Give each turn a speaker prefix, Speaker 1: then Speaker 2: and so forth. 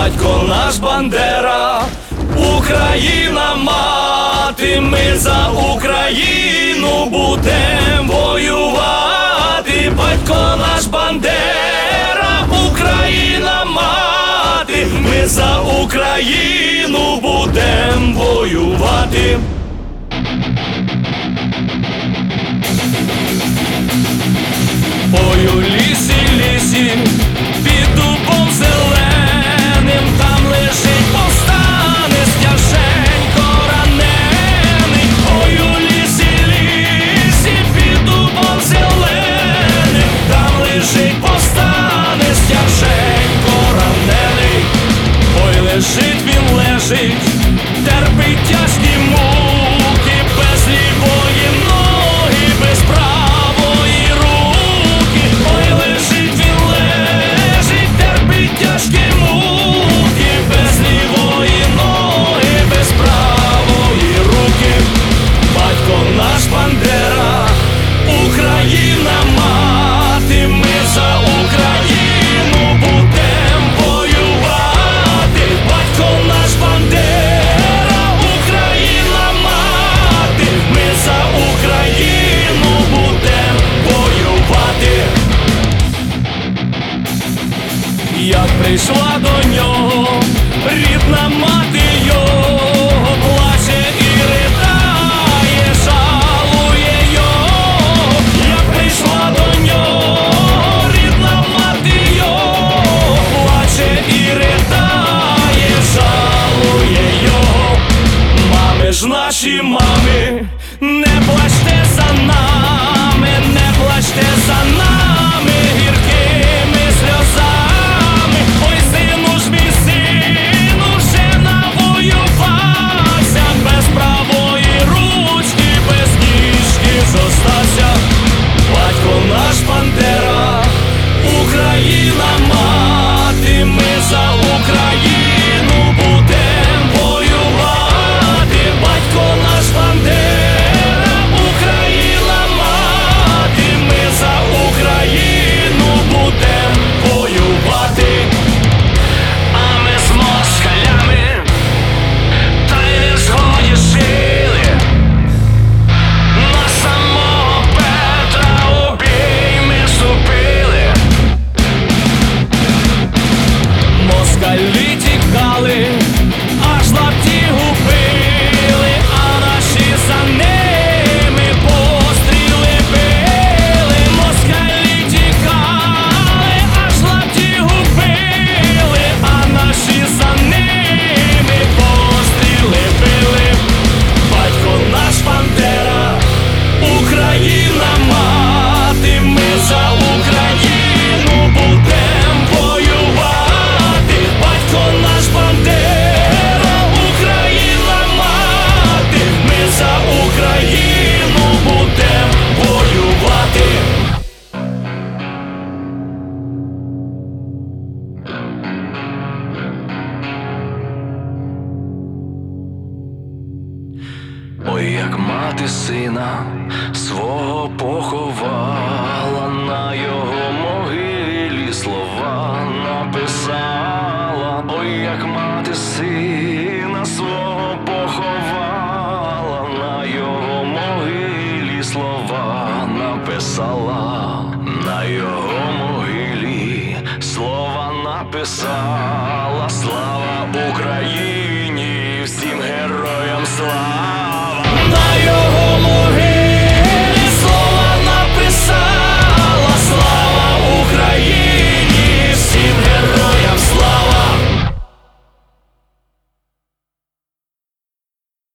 Speaker 1: батько наш Бандера, Україна мати, ми за Україну будем воювати. Батько наш Бандера, Україна мати, ми за Україну будем воювати. Ой, у лісі, лісі, під дубом зеленим, там лежить повстанець стяженько ранений. Ой, у лісі, лісі, під дубом зеленим, там лежить повстанець стяженько ранений. Ой, лежить він, лежить, терпить тяжкі муки, без лівої ноги, без правої руки. Ой, лежить він, лежить, терпить тяжкі муки, без лівої ноги, без правої руки. Батько наш Бандера, Україна мати, ми за Україну будем воювати. Батько наш Бандера, Україна мати, ми за Україну будем воювати. Як прийшла до нього рідна мати його, плаче і ридає, жалує його. Як прийшла до нього рідна мати його, плаче і ридає, жалує його. Мами ж наші, мами, не плачте за нами, не плачте за нами гіркими сльозами. Ой, сину ж мій, сину, вже навоювався, без правої ручки, без ніжки зостався. Батько наш Бандера, Україна мати, ми за Україну будем воювати. Батько наш Бандера, Україна мати, ми за Україну будем воювати. А ми з москалями та й не згодішили, на самого Петра у бій ми вступили. Москалі тікали, аж лапті губили, а наші за ними постріли били. Москалі тікали, аж лапті губили, а наші за ними постріли били. Батько наш Бандера, Україна мати, ми за Україну будем воювати. Батько наш Бандера, Україна мати, ми за Україну будем воювати.
Speaker 2: Ой, як мати сина свого поховала, на його могилі слова написала. Ой, як мати сина свого поховала, на його могилі слова написала. На його могилі слова написала. Слава Україні, всім героям слава!